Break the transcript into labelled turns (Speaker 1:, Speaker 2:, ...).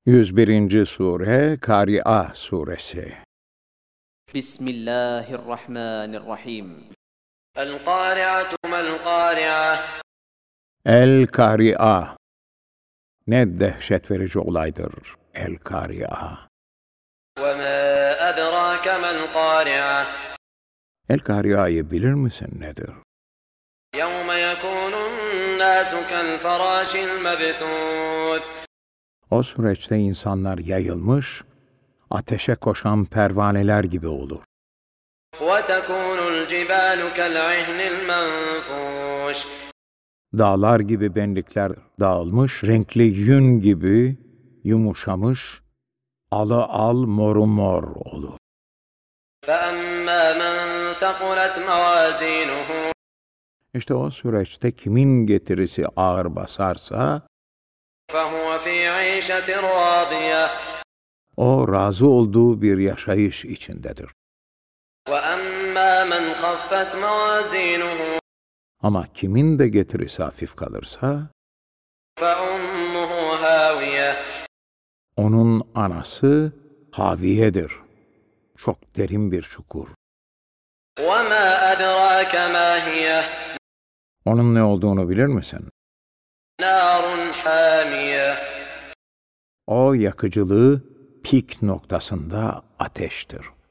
Speaker 1: 101. Sure Kâri'a Suresi.
Speaker 2: Bismillahirrahmanirrahim.
Speaker 3: El-Kâri'atu mel-Kâri'a.
Speaker 1: El-Kâri'a. Ne dehşet verici olaydır El-Kâri'a.
Speaker 3: وَمَا أَدْرَاكَ مَا-الْقَارِعَةُ.
Speaker 1: El-Kâri'a'yı bilir misin nedir?
Speaker 3: يَوْمَ يَكُونُ النَّاسُ كَالْفَرَاشِ الْمَبْثُوثِ.
Speaker 1: O süreçte insanlar yayılmış, ateşe koşan pervaneler gibi olur.
Speaker 3: وَتَكُونُ الْجِبَالُ كَالْعِهْنِ الْمَنْفُوشِ.
Speaker 1: Dağlar gibi benlikler dağılmış, renkli yün gibi yumuşamış, alı al moru mor olur.
Speaker 3: فَأَمَّا مَنْ ثَقُلَتْ مَوَازِينُهُ.
Speaker 1: İşte o süreçte kimin getirisi ağır basarsa,
Speaker 3: فَهُوَ فِي عِيشَةٍ رَاضِيَةٍ.
Speaker 1: o razı olduğu bir yaşayış içindedir.
Speaker 3: وَأَمَّا مَنْ خَفَّتْ مَوَازِينُهُ.
Speaker 1: Ama kimin de getirisi hafif kalırsa,
Speaker 3: فَأُمُّهُ هَاوِيَةٌ.
Speaker 1: onun anası haviyedir. Çok derin bir çukur.
Speaker 3: وَمَا أَدْرَاكَ مَا هِيَهْ.
Speaker 1: Onun ne olduğunu bilir misin?
Speaker 3: نَارٌ حَامِيَةٌ.
Speaker 1: O yakıcılığı pik noktasında ateştir.